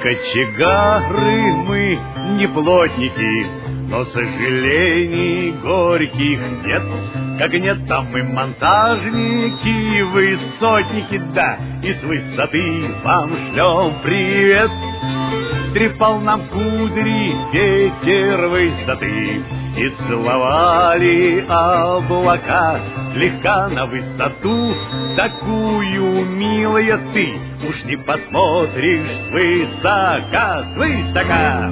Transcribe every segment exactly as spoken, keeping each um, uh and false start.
кочегары мы, не плотники, но сожалений горьких нет. Как нет, там мы монтажники, высотники, да, и с высоты вам шлем привет. Трепал нам кудри ветер высоты, и целовали облака слегка на высоту. Такую, милая, ты уж не посмотришь свысока, свысока.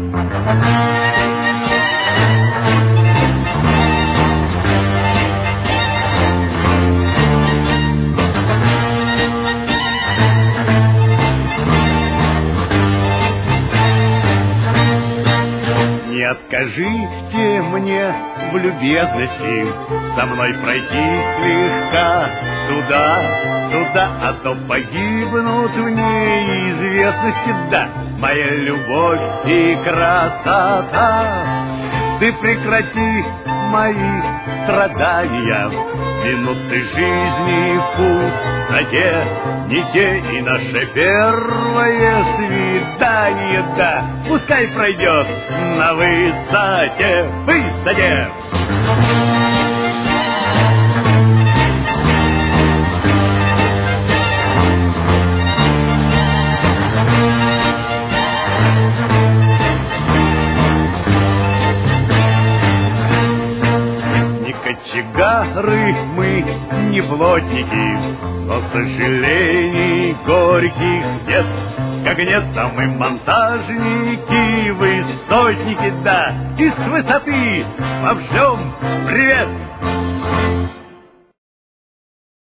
Не откажите мне в любезности со мной пройти слегка туда, туда, а то погибнут в неизвестности. Да, моя любовь и красота, ты прекрати мои страдания, минуты жизни в пустоте, не те и наше первое свидание, да, пускай пройдет на высоте, высоте. Кочегары мы, не плотники, но сожалений горьких нет. Как нет, там мы монтажники, высотники, да, и с высоты вам шлем привет.